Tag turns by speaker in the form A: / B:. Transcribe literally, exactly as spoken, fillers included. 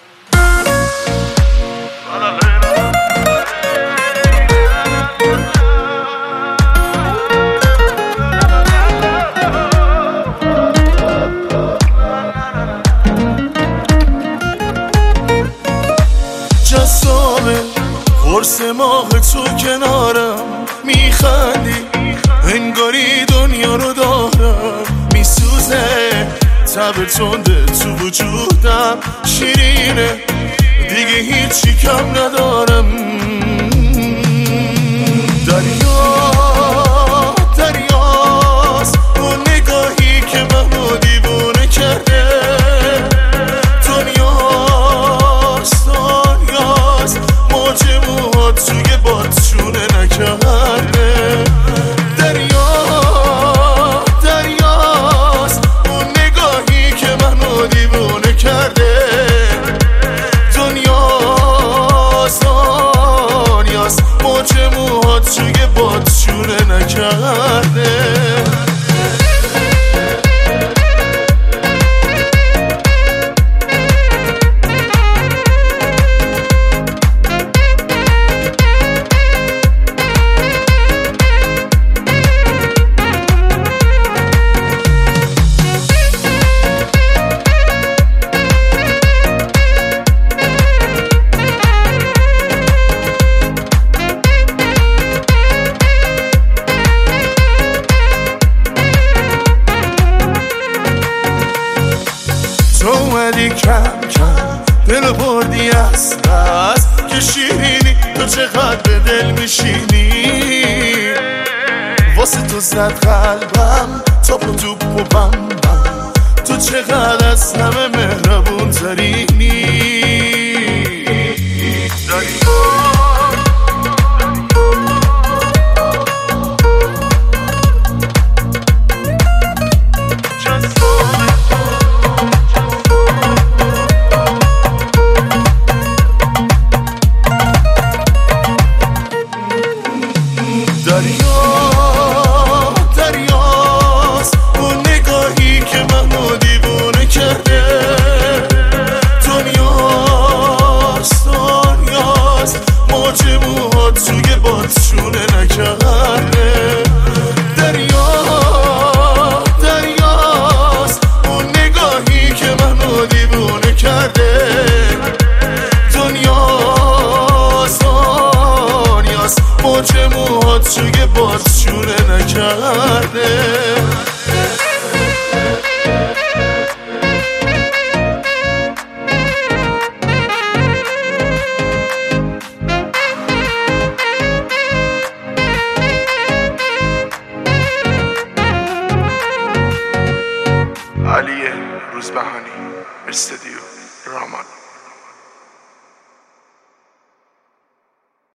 A: جذابه قرص ماه تو کنارم، میخندی انگاری دنیا رو دارم، میسوزه تب تنده تو وجودم، شیرینه دیگه هیچی کم ندارم. دریا دریاست اون نگاهی که منو دیوونه کرده، دنیاست دنیاست موج موهات توی بادشونه نکرده. دریا دریاست اون نگاهی که منو دیوونه کرده، دنیاست دنیاست موج موهات توی بادشونه نکرده. تو اومدی کم کم دل بردی از بس که شیرینی، تو چقدر به دل میشینی، واسه تو زد قلبم توپ و توپ و بم بم، تو چقدر از همه مهربون ترینی. دریا دریاست اون نگاهی که منو دیوونه کرده، دنیاست دنیاست موج موهات توی بادشونه نکرده. دریا دریاست اون نگاهی که منو دیوونه کرده، دنیاست دنیاست موج موهات توی بادشونه نکرده.
B: علی روزبهانی، استودیو رامان.